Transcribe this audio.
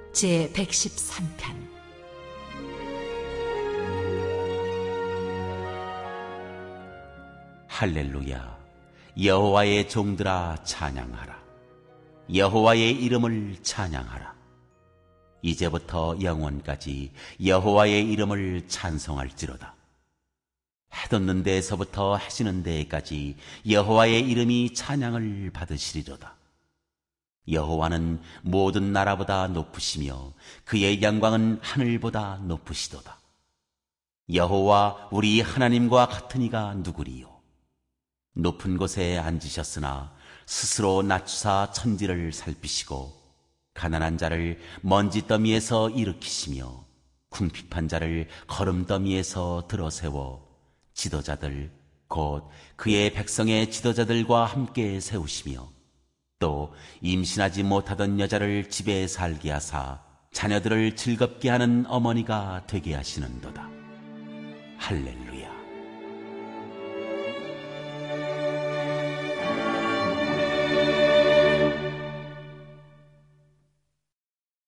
제 113편. 할렐루야. 여호와의 종들아 찬양하라. 여호와의 이름을 찬양하라. 이제부터 영원까지 여호와의 이름을 찬송할지로다. 해 돋는 데에서부터 해 지는 데까지 여호와의 이름이 찬양을 받으시리로다. 여호와는 모든 나라보다 높으시며 그의 영광은 하늘보다 높으시도다. 여호와 우리 하나님과 같은 이가 누구리요? 높은 곳에 앉으셨으나 스스로 낮추사 천지를 살피시고 가난한 자를 먼지 더미에서 일으키시며 궁핍한 자를 거름 더미에서 들어세워 지도자들 곧 그의 백성의 지도자들과 함께 세우시며 또 임신하지 못하던 여자를 집에 살게 하사 자녀들을 즐겁게 하는 어머니가 되게 하시는도다. 할렐루야.